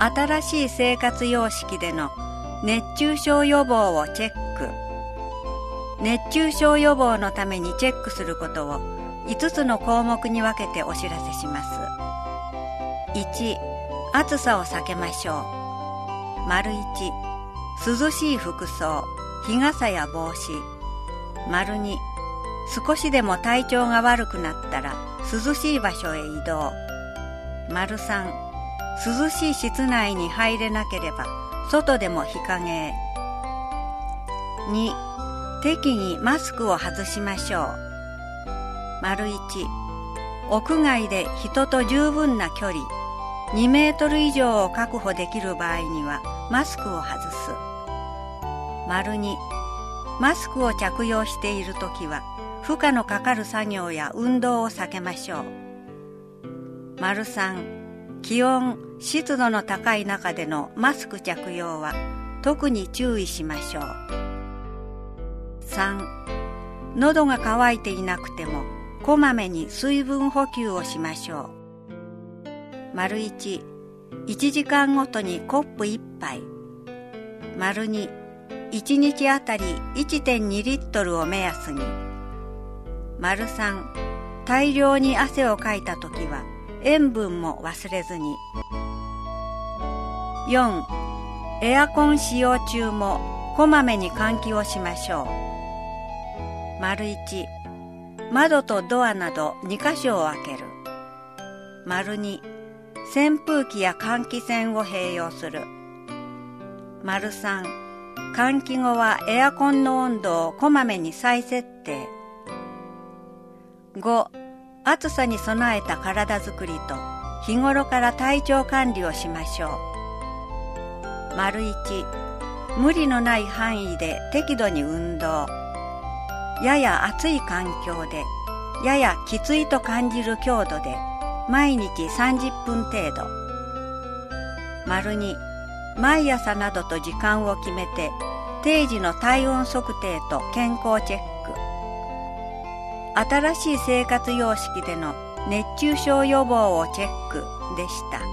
新しい生活様式での熱中症予防をチェック。熱中症予防のためにチェックすることを5つの項目に分けてお知らせします。1、暑さを避けましょう。1、涼しい服装、日傘や帽子。2、少しでも体調が悪くなったら涼しい場所へ移動。3、涼しい室内に入れなければ外でも日陰へ。2、適宜マスクを外しましょう。1、屋外で人と十分な距離2メートル以上を確保できる場合にはマスクを外す。2、マスクを着用しているときは負荷のかかる作業や運動を避けましょう。3、気温・湿度の高い中でのマスク着用は特に注意しましょう。3、喉が渇いていなくてもこまめに水分補給をしましょう。1、1時間ごとにコップ1杯。2、1日あたり 1.2 リットルを目安に。3、大量に汗をかいたときは塩分も忘れずに。4、エアコン使用中もこまめに換気をしましょう。1、窓とドアなど2箇所を開ける。2、扇風機や換気扇を併用する。3、換気後はエアコンの温度をこまめに再設定。5、暑さに備えた体づくりと日頃から体調管理をしましょう。1、無理のない範囲で適度に運動。やや暑い環境でややきついと感じる強度で毎日30分程度。2、毎朝などと時間を決めて定時の体温測定と健康チェック。新しい生活様式での熱中症予防をチェックでした。